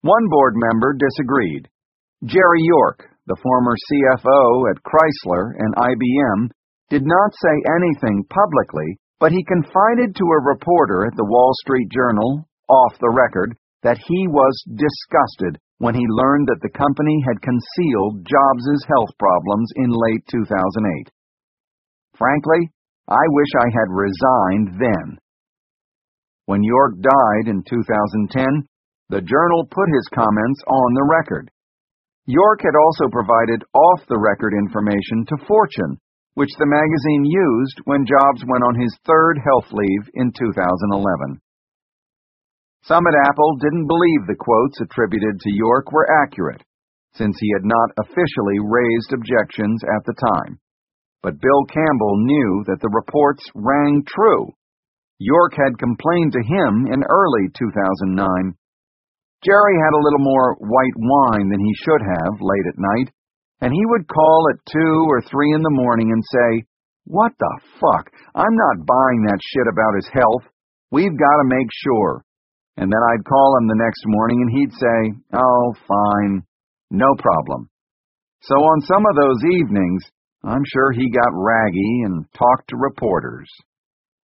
One board member disagreed. Jerry York, the former CFO at Chrysler and IBM, did not say anything publicly, but he confided to a reporter at the Wall Street Journal, off the record, that he was disgusted when he learned that the company had concealed Jobs' health problems in late 2008. Frankly, I wish I had resigned then. When York died in 2010, the Journal put his comments on the record. York had also provided off-the-record information to Fortune, which the magazine used when Jobs went on his third health leave in 2011. Some at Apple didn't believe the quotes attributed to York were accurate, since he had not officially raised objections at the time. But Bill Campbell knew that the reports rang true. York had complained to him in early 2009. Jerry had a little more white wine than he should have late at night, and he would call at 2 or 3 in the morning and say, "What the fuck? I'm not buying that shit about his health. We've got to make sure." And then I'd call him the next morning and he'd say, "Oh, fine, no problem." So on some of those evenings, I'm sure he got raggy and talked to reporters.